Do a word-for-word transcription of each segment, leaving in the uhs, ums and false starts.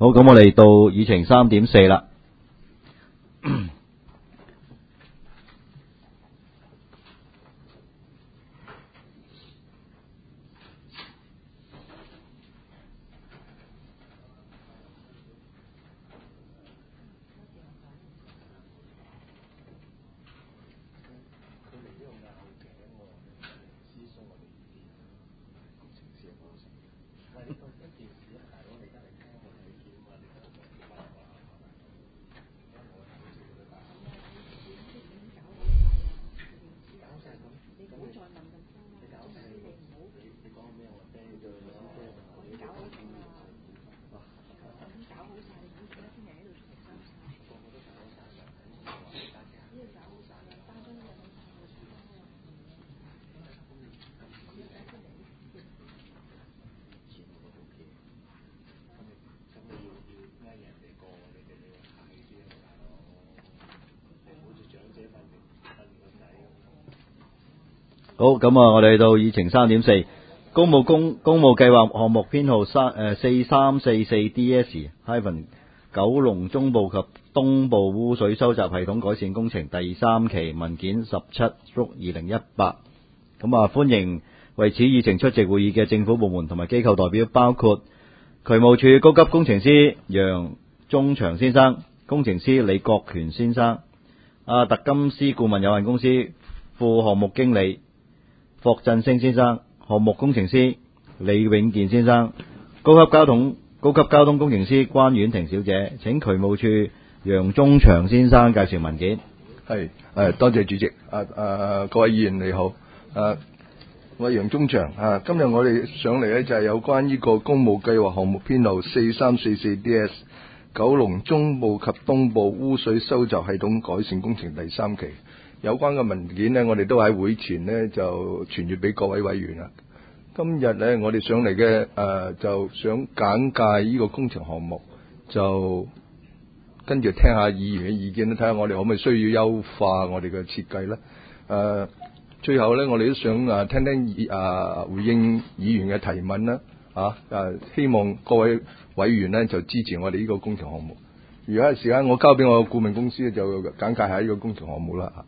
好，咁我哋到議程三點四啦。好，咁啊，我哋到議程三點四，公務公公務計劃項目編號三誒四三四四 D S-九龍中部及東部污水收集系統改善工程第三期文件十七/二零一八。咁啊，歡迎為此議程出席會議嘅政府部門同埋機構代表，包括渠務署高級工程師楊忠祥先生、工程師李國權先生、阿特金斯顧問有限公司副項目經理霍振升先生、項目工程師李永健先生、高級交通高級交通工程師關婉婷小姐。請渠務處楊忠祥先生介紹文件。 係誒，多謝主席。啊啊，各位議員你好。啊，我係楊忠祥。啊，今日我哋上嚟咧就係有關呢個公務計劃項目編號四三四四 D S 九龍中部及東部污水收集系統改善工程第三期。有關嘅文件呢，我哋都喺會前呢就傳閱俾各位委員啦。今日呢，我哋上嚟嘅誒就想簡介呢個工程項目，就跟住聽下議員嘅意見，睇下我哋可唔可以需要優化我哋嘅設計呢。誒、呃，最後呢，我哋都想誒聽聽誒、呃、回應議員嘅提問啦。啊誒，希望各位委員呢就支持我哋呢個工程項目。如果係時間，我交俾我嘅顧問公司就簡介下呢個工程項目啦。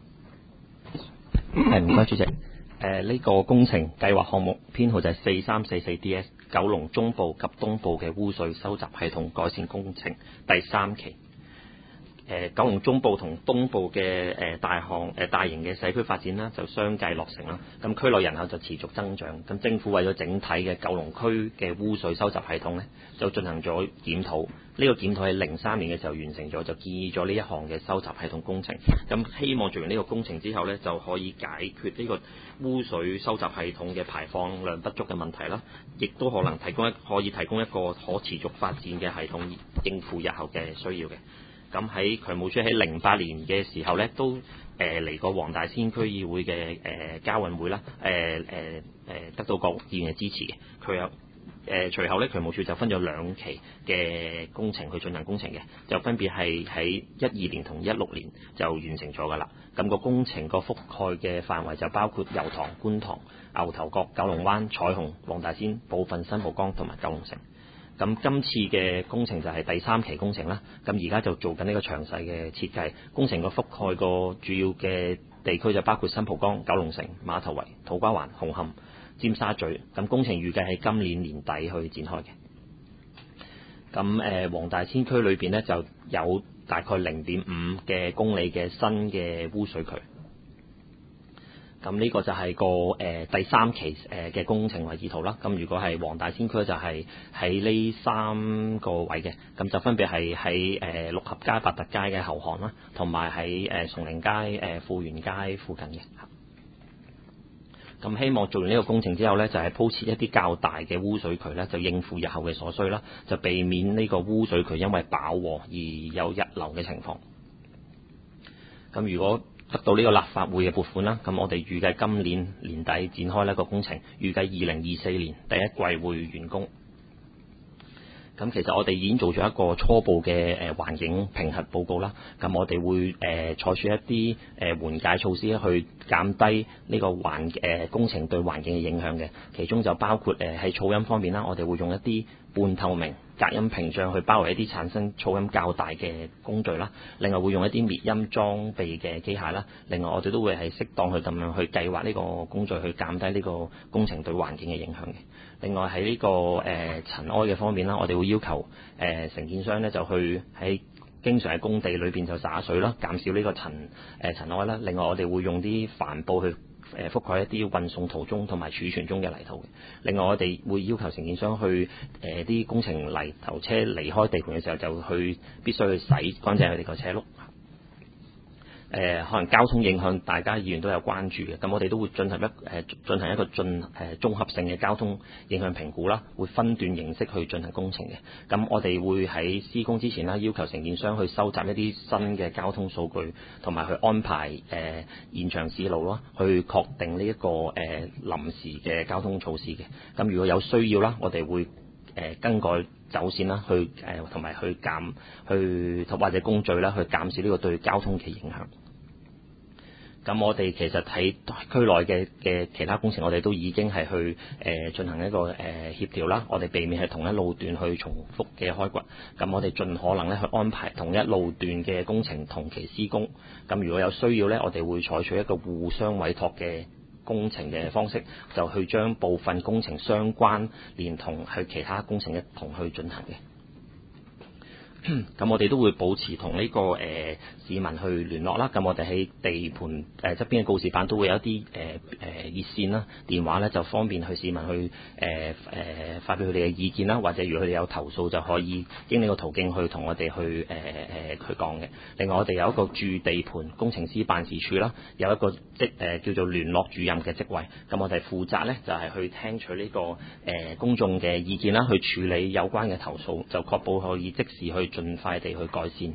係，唔該主席。誒、呃，呢、這個工程計劃項目編號就係四三四四 D S 九龍中部及東部嘅污水收集系統改善工程第三期。誒、呃，九龍中部同東部嘅誒、呃、大項誒、呃、大型嘅社區發展啦，就相繼落成啦。咁區內人口就持續增長。咁政府為咗整體嘅九龍區嘅污水收集系統呢，就進行咗檢討。呢、這個檢討喺零三年嘅時候完成咗，就建議咗呢一項嘅收集系統工程。咁希望做完呢個工程之後呢，就可以解決呢個污水收集系統嘅排放量不足嘅問題啦，亦都可能提供一可以提供一個可持續發展嘅系統，應付日後嘅需要嘅。咁喺渠務署喺零八年嘅時候咧，都誒嚟、呃、過黃大仙區議會嘅誒、呃、交運會啦，誒誒誒得到各議員嘅支持嘅。佢有誒隨後咧，渠務署就分咗兩期嘅工程去進行工程嘅，就分別係喺一二年同一六年就完成咗噶啦。咁、那個工程個覆蓋嘅範圍就包括油塘、觀塘、牛頭角、九龍灣、彩虹、黃大仙、部分新蒲崗同埋九龍城。咁今次嘅工程就係第三期工程啦，咁而家就做緊呢個詳細嘅設計。工程個覆蓋個主要嘅地區就包括新蒲崗、九龍城、馬頭圍、土瓜灣、紅磡、尖沙咀。咁工程預計係今年年底去展開嘅。咁誒、呃、黃大仙區裏邊呢，就有大概零點五嘅公里嘅新嘅污水渠。咁呢個就係個誒、呃、第三期誒嘅工程位置圖啦。咁如果係黃大仙區就係喺呢三個位嘅，咁就分別係喺誒六合街、百達街嘅後巷啦，同埋喺誒松寧街、誒、呃、富源街附近嘅。咁希望做完呢個工程之後呢，就係、是、鋪設一啲較大嘅污水渠呢，就應付日後嘅所需啦，就避免呢個污水渠因為飽和而有溢流嘅情況。咁如果得到呢個立法會嘅撥款啦，咁我哋預計今年年底展開呢個工程，預計二零二四年第一季會完工。咁其實我哋已經做咗一個初步嘅誒環境評核報告啦，咁我哋會誒、呃、採取一啲誒緩解措施去減低呢個環誒、呃、工程對環境嘅影響嘅，其中就包括誒喺噪音方面啦，我哋會用一啲半透明隔音屏障去包圍一啲產生噪音較大嘅工序啦。另外會用一啲滅音裝備嘅機械啦。另外我哋都會係適當去咁樣去計劃呢個工序，去減低呢個工程對環境嘅影響嘅。另外喺呢、這個誒、呃、塵埃嘅方面啦，我哋會要求誒、呃、承建商咧就去喺經常喺工地裏邊就灑水啦，減少呢個塵誒、呃、塵埃啦。另外我哋會用啲帆布去誒、呃、覆蓋一啲運送途中同埋儲存中嘅泥土嘅。另外我哋會要求承建商去誒啲、呃、工程泥頭車離開地盤嘅時候，就去必須去洗乾淨佢哋個車轆。誒、呃、可能交通影響，大家議員都有關注嘅，咁我哋都會進行一誒、呃、進行一個進誒、呃、綜合性嘅交通影響評估啦，會分段形式去進行工程嘅。咁我哋會喺施工之前啦，要求承建商去收集一啲新嘅交通數據，同埋去安排誒、呃、現場試路啦，去確定呢、這、一個誒、呃、臨時嘅交通措施嘅。咁如果有需要啦，我哋會誒、呃、更改走線啦，去誒同埋去減去或者工序啦，去減少呢個對交通嘅影響。咁我哋其實喺區內嘅嘅其他工程，我哋都已經係去誒、呃、進行一個誒、呃、協調啦。我哋避免係同一路段去重複嘅開掘。咁我哋盡可能咧去安排同一路段嘅工程同期施工。咁如果有需要咧，我哋會採取一個互相委託嘅工程嘅方式，就去將部分工程相關連同去其他工程一同去進行嘅。咁我哋都會保持同呢、這個誒、呃、市民去聯絡啦。咁我哋喺地盤誒側邊嘅告示板都會有一啲誒誒熱線啦、電話咧，就方便去市民去誒誒、呃、發表佢哋嘅意見啦，或者如果佢哋有投訴，就可以經呢個途徑去同我哋去誒誒去講嘅。另外我哋有一個駐地盤工程師辦事處啦，有一個職誒、呃、叫做聯絡主任嘅職位。咁我哋負責咧就係、是、去聽取呢、這個誒、呃、公眾嘅意見啦，去處理有關嘅投訴，就確保可以即時去盡快地去改善。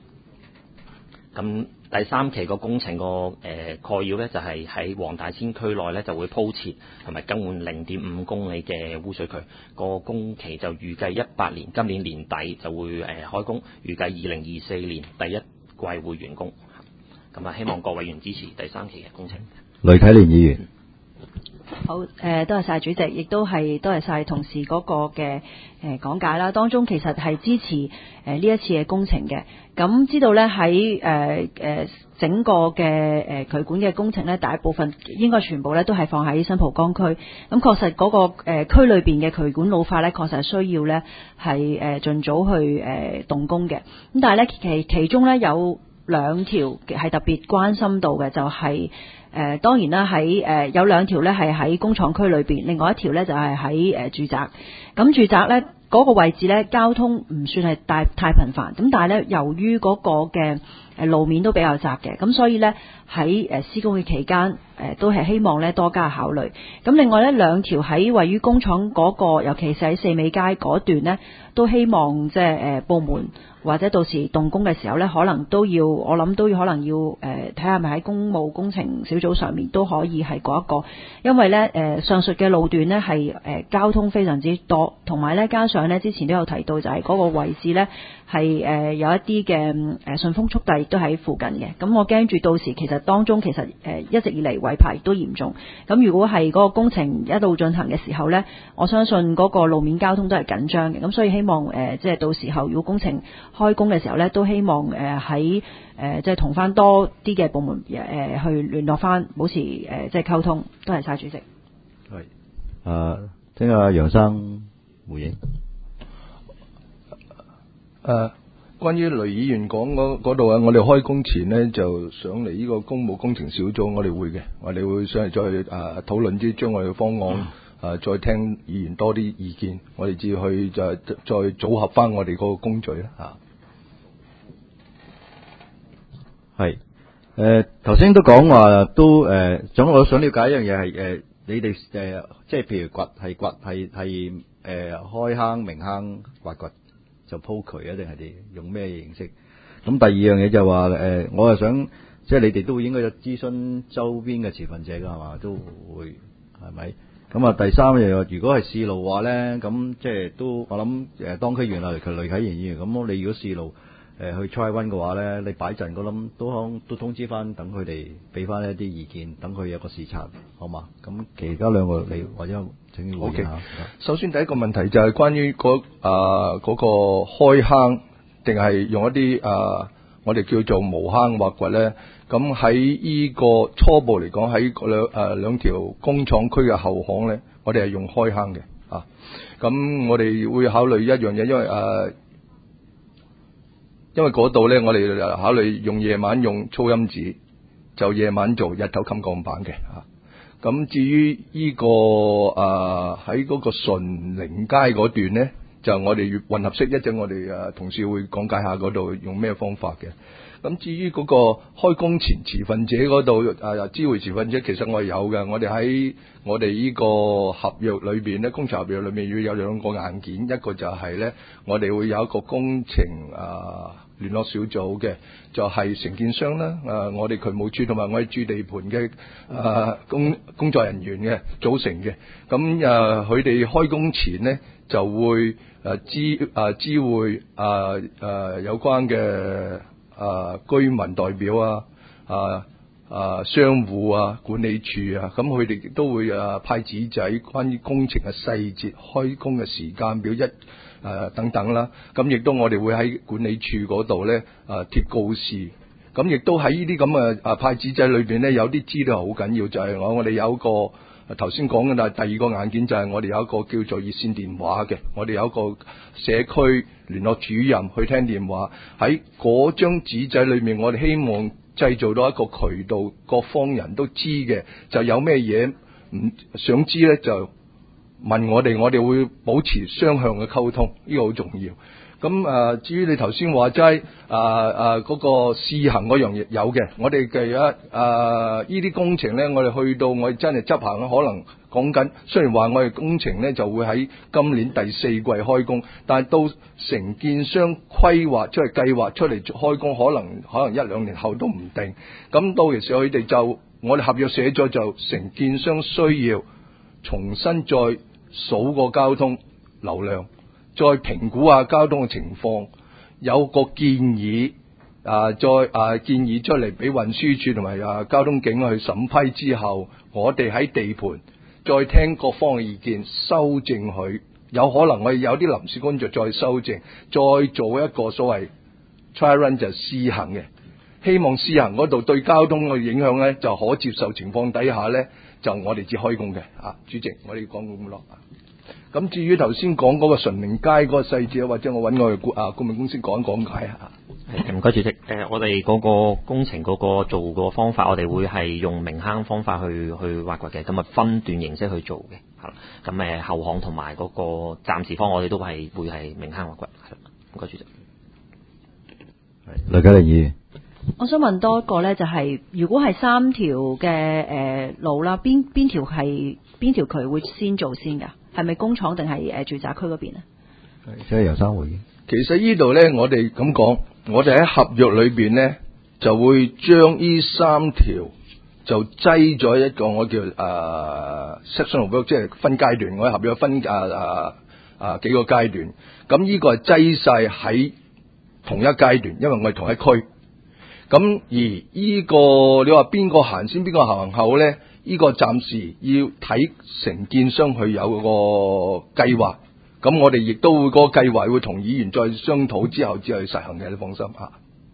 咁第三期個工程個誒概要咧，就係喺黃大仙區內咧就會鋪設同埋更換零點五公里嘅污水渠。個工期就預計一八年今年年底就會誒開工，預計二零二四年第一季會完工。咁啊，希望各位議員支持第三期嘅工程。 雷啟蓮議員。 好，誒、呃，多謝晒主席，亦都係多謝晒同事嗰個嘅誒講解啦。當中其實係支持誒呢、呃、一次嘅工程嘅。咁知道咧喺誒誒整個嘅誒、呃、渠管嘅工程咧，大部分應該全部咧都係放喺新蒲崗區。咁確實嗰、那個誒、呃、區裏邊嘅渠管老化咧，確實係需要咧係誒盡早去誒、呃、動工嘅。咁但係咧其其中咧有兩條係特別關心到嘅，就係、是。誒、呃、當然啦，喺誒、呃、有兩條咧係喺工廠區裏邊，另外一條咧就係喺誒住宅。咁住宅咧嗰、那個位置咧交通唔算係大太頻繁，咁但係咧由於嗰個嘅誒路面都比較窄嘅，咁所以咧喺誒施工嘅期間誒、呃、都係希望咧多加考慮。咁另外咧兩條喺位於工廠嗰、那個，尤其是喺四美街嗰段咧，都希望即係誒部門。或者到時動工嘅時候呢，可能都要，我諗都要可能要誒睇下咪喺公務工程小組上面都可以係嗰一個，因為呢誒、呃、上述嘅路段呢係誒、呃、交通非常之多，同埋呢加上呢之前都有提到就係嗰個位置呢係誒、呃、有一啲嘅誒順風速遞都喺附近嘅，咁我驚住到時其實當中其實誒、呃、一直以嚟違牌都嚴重，咁如果係嗰個工程一路進行嘅時候呢，我相信嗰個路面交通都係緊張嘅，咁所以希望誒、呃、即係到時候如果工程開工嘅時候咧，都希望誒喺誒即係同翻多啲嘅部門誒、呃、去聯絡翻，保持誒、呃、即係溝通。多謝晒主席。 係誒，請阿楊生回應。 誒、啊，關於雷議員講嗰度啊，我哋開工前呢就上嚟呢個公務工程小組，我哋會嘅，我哋會上嚟再誒討論啲將來嘅方案。嗯啊！再聽議員多啲意見，我哋至去就再組合翻我哋嗰個工序啦嚇。 係誒頭先都講話都誒，總、呃、我想了解一樣嘢係誒，你哋誒、呃、即係譬如掘係掘係係誒開坑明坑挖掘就鋪渠啊，定係哋用咩形式？咁第二樣嘢就話誒、呃，我係想即係你哋都應該有諮詢周邊嘅持份者㗎係嘛？都會係咪？咁啊，第三樣如果係試路嘅話咧，咁即係都我諗誒，當區原來佢雷啟賢議員咁，你如果試路誒去 try run 嘅話咧，你擺陣我諗都都通知翻，等佢哋俾翻一啲意見，等佢有個視察，好嘛？咁其他兩個你或者請回應下。 Okay. 首先第一個問題就係關於嗰啊嗰個開坑，定係用一啲啊、呃、我哋叫做無坑挖掘咧？咁喺依個初步嚟講，喺兩誒兩條工廠區嘅後巷咧，我哋係用開坑嘅啊。咁我哋會考慮一樣嘢，因為誒、呃，因為嗰度咧，我哋考慮用夜晚用粗音紙，就夜晚做，日頭冚鋼板嘅啊。咁至於依、這個誒喺嗰個順寧街嗰段咧，就我哋混合式，一陣我哋誒同事會講解下嗰度用咩方法嘅。咁至於嗰個開工前持份者嗰度誒知會持份者，其實我係有嘅。我哋喺我哋呢個合約裏邊咧，工程合約裏面要有兩個硬件，一個就係咧，我哋會有一個工程啊聯絡小組嘅，就係、是、承建商啦，誒、啊、我哋渠務處同埋我哋駐地盤嘅誒工工作人員嘅組成嘅。咁誒佢哋開工前咧就會誒、啊、知誒、啊、知會誒誒、啊、有關嘅。啊，居民代表啊，啊啊，商戶啊，管理處啊，咁佢哋都會啊派紙仔，關於工程嘅細節、開工嘅時間表一誒、啊、等等啦。咁亦都我哋會喺管理處嗰度咧啊貼告示。咁亦都喺呢啲咁嘅啊派紙仔裏邊咧，有啲資料好緊要，就係、是、我我哋有一個頭先講嘅啦，第二個硬件就係我哋有一個叫做熱線電話嘅，我哋有一個社區聯絡主任去聽電話。喺嗰張紙仔裏面，我哋希望製造到一個渠道，各方人都知嘅，就有咩嘢唔想知咧，就問我哋，我哋會保持雙向嘅溝通，呢、這個好重要。咁啊、呃，至於你頭先話齋啊啊嗰個試行嗰樣嘢有嘅，我哋嘅啊啊呢啲工程咧，我哋去到我哋真係執行咧，可能講緊雖然話我哋工程咧就會喺今年第四季開工，但係到承建商規劃出嚟計劃出嚟開工，可能可能一兩年後都唔定。咁到時佢哋就我哋合約寫咗，就承建商需要重新再數個交通流量。再評估下交通嘅情況，有個建議啊，再啊建議出嚟俾運輸署同埋啊交通警去審批之後，我哋喺地盤再聽各方嘅意見，修正佢。有可能我哋有啲臨時工作再修正，再做一個所謂 try run 就試行嘅。希望試行嗰度對交通嘅影響咧就可接受情況底下咧，就我哋至開工嘅。啊，主席，我哋講咁多。咁至於頭先講嗰個順寧街嗰個細節，或者我揾我哋顧啊顧問公司講一講解下。 唔該，主席。誒、呃，我哋嗰個工程嗰個做個方法，我哋會係用明坑方法去去挖掘嘅，咁啊分段形式去做嘅，係啦。咁誒後巷同埋嗰個暫時方，我哋都係會係明坑挖掘，係啦。唔該，主席。 雷啟麟議員， 我想問多一個咧，就係、是、如果係三條嘅誒路啦，邊邊條係邊條渠會先做先㗎？係咪工廠定係誒住宅區嗰邊啊？ 即係由三回應。 其實呢度咧，我哋咁講，我哋喺合約裏邊咧，就會將呢三條就擠咗一個我叫誒 section of work，即係分階段。我喺合約分誒誒誒幾個階段。咁呢個係擠晒喺同一階段，因為我哋同一區。咁而呢個你話邊個行先，邊個行後咧？呢個暫時要睇承建商去有個計劃，咁我哋亦都會嗰個計劃會同議員再商討之後之後去實行嘅，你放心吓。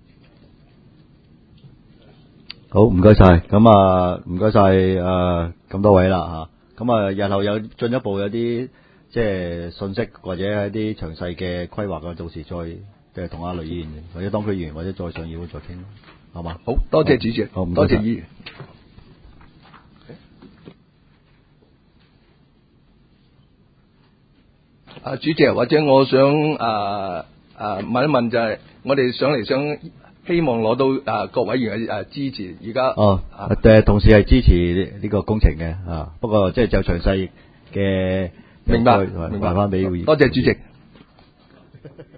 好，唔該晒，咁啊唔該晒誒咁多位啦吓，咁啊日後有進一步有啲即係信息或者一啲詳細嘅規劃嘅，到時再誒同阿雷議員或者當區議員或者再上議會再傾，好嘛？ 好多謝主席， 好， 多謝議員。啊，主席，或者我想誒誒、啊啊、問一問，就係我哋上嚟想希望攞到誒、啊、各位議員嘅誒支持，而家哦誒、啊、同事係支持呢個工程嘅啊，不過即係就詳細嘅明白明白翻俾議員。 多謝主席。